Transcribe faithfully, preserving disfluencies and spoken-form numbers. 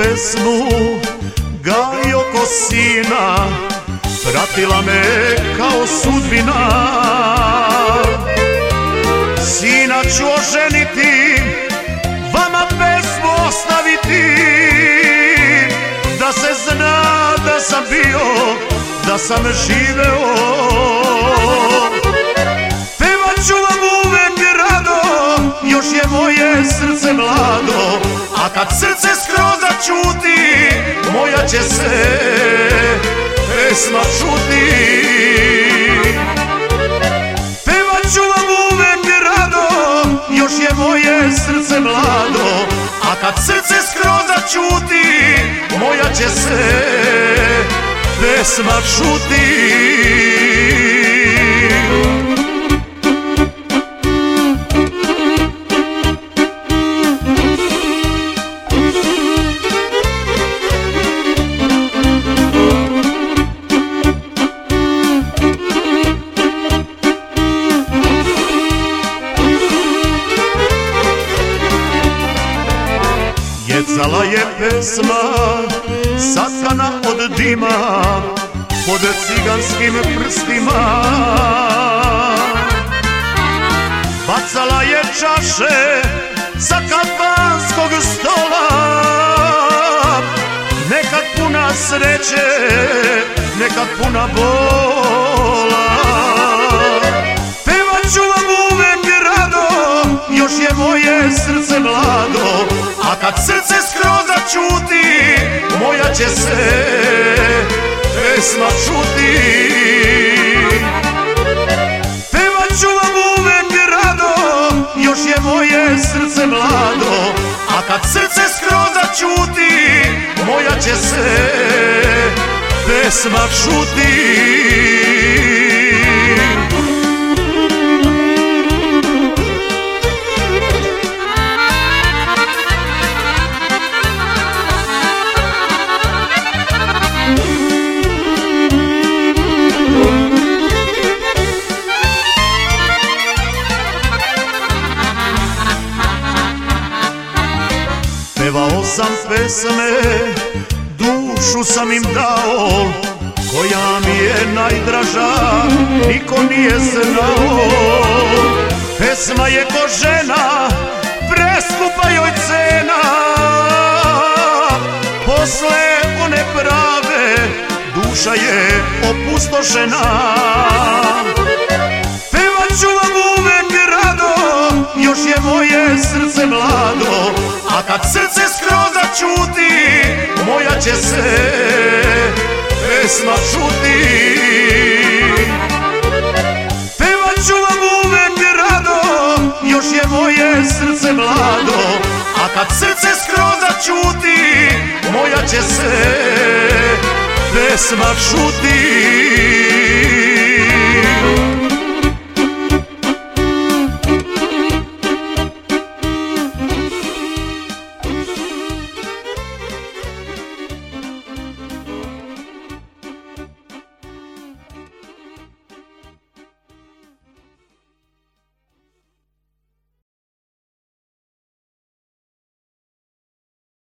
pesmu gajio ko sina, pratila me kao sudbina. Sina ću oženiti, vama pesmu ostaviti, da se zna da sam bio, da sam živeo. Pevat ću vam uvek rado, još je moje srce mlado, a kad srce skroz začuti, moja će se pesma čuti. Pevat ću vam uvek rado, još je moje srce mlado, a kad srce skroz začuti, moja će se pesma čuti. Jecala je pesma, satkana od dima, pod ciganskim prstima. Bacala je čaše sa kafanskog stola, nekad puna sreće, nekad puna bola. Pevat ću vam uvek rado, još je moje srce mlado, a kad srce skroz začuti, moja će se pesma čuti. Pevat ću vam uvek rado, još je moje srce mlado, a kad srce skroz začuti, moja će se pesma čuti. Pevao sam pesme, dušu sam im dao, koja mi je najdraža, niko nije znao. Pesma je ko žena, preskupa joj cena, posle one prave, duša je opustošena. Pevat ću vam uvek rado, još je moje srce mlado, a kad srce skroz začuti, moja će se pesma čuti. Pevat ću vam uvek rado, još je moje srce mlado, a kad srce skroz začuti, moja će se pesma čuti.